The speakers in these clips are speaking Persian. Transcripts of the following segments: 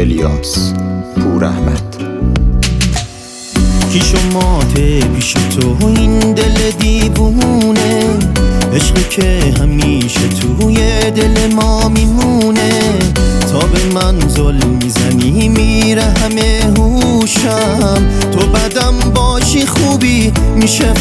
الیاس پوراحمد. کیش و ماته پیش تو این دل دیوونه، عشقی که همیشه توی دل ما میمونه. تا به من ظلم میزنی میره همه هوشم، تو بدم باشی خوبی میشه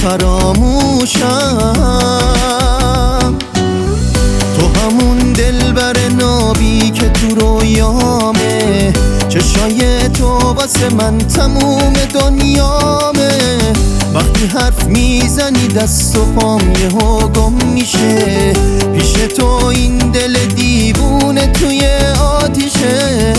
فراموشم. تو همون دلبر نابی که تو رویامه، چشای تو واسه من تموم دنیامه. وقتی حرف میزنی دست و پام یهو گم میشه، پیش تو این دل دیوونه توی آتیشه.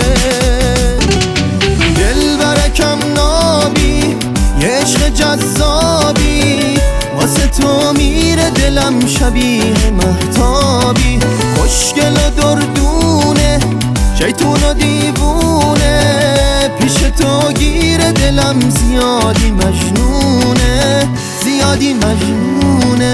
دل برکم نابی یه عشق جذابی، واسه تو میره دلم شبیه مهتابی. خوشگل و دردونه شیطون و دیوونه، پیش تو گیره دلم زیادی مجنونه، زیادی مجنونه.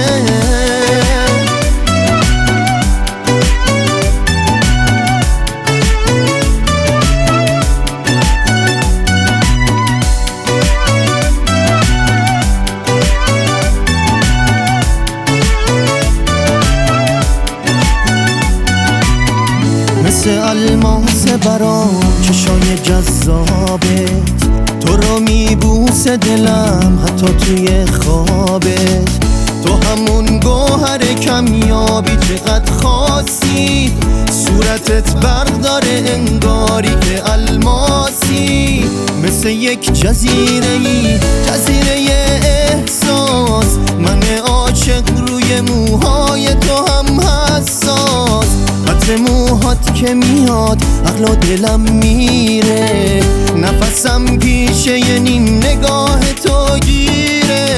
مثل الماس برام چشای جذابت، تو رو میبوسه دلم حتی توی خوابت. تو همون گوهر کمیابی چقدر خاصی، صورتت برداره انگاری که الماسی. مثل یک جزیره‌ای، جزیره احساس، من عاشق روی موهای تو هم حساس. عطر موهات که میاد عقل و دلم میره، نفسم پیشه یه نیم نگاه تو گیره.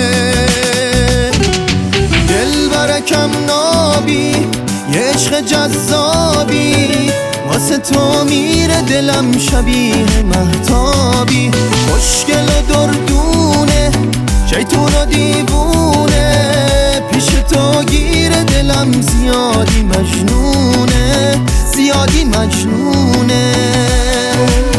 دل برکم نابی یه عشق جذابی، واسه تو میره دلم شبیه مهتابی. خوشگل و دردونه شیطون و دیوونه، پیش تو گیره دلم زیادی مجنونه، زیادی مجنونه.